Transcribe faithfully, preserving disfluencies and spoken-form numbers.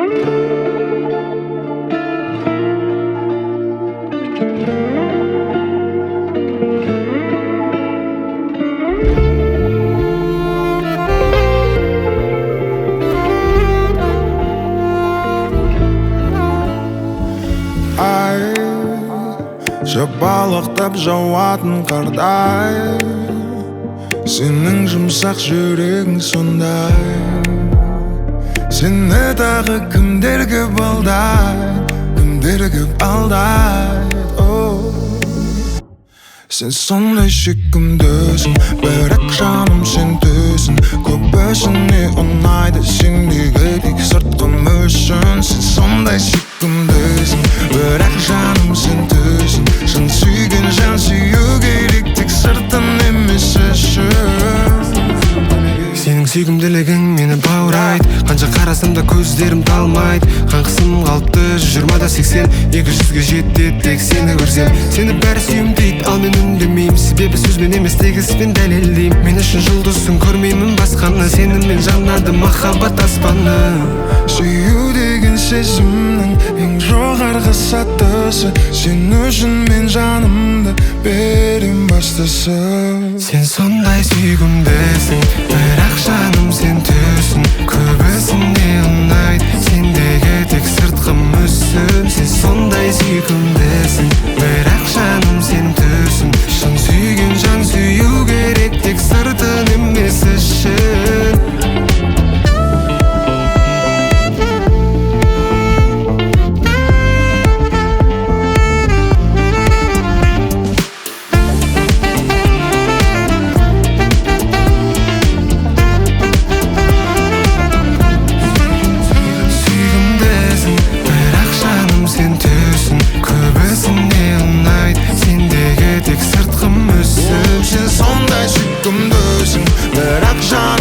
Жапалақтап жауатын қардай, сенің жұмсақ жүрегің сондай. Сені тағы кімдер көп алдайды, кімдер көп алдайды. Сен сондай сүйкімдісің, бірақ жаным сен төсің. Көбісіне ұнайды сендегі тек сыртқы мүсін. Сен сондай сүйкімдісің, бірақ жаным сен төсің. Шын сүйген жан сүю керек, тек сыртын емес ішін. Сенің сүйкімділігің мені баурайды, қанша қарасам да көздерім талмайды. Қаңқысым қалыпты жиырмада сексен, екі жүзге жетеді тек сені көрсем. Сені бәрі сүйім дейді, ал мен үндемеймін, себебі сөзбен емес тек іспен дәлелдеймін. Мен үшін жұлдызсың, көрмеймін басқаны, сенімен жанады махаббат аспаны. Сүю деген сезімнің ең жоғарғы сатысы. Сен үшін мен жанымды берем бастысы. Сен сондай сүйкімдісің, бірақ жаным сен төсің. Көбісіне ұнайды сендегі тек сыртқы мүсін. Сен сондай сүйкімдісің, бірақ жаным сен төсің. Шын сүйген жан сүю керек, тек сыртын емес ішін. Сен сондай сүйкімдісің, бірақ жаным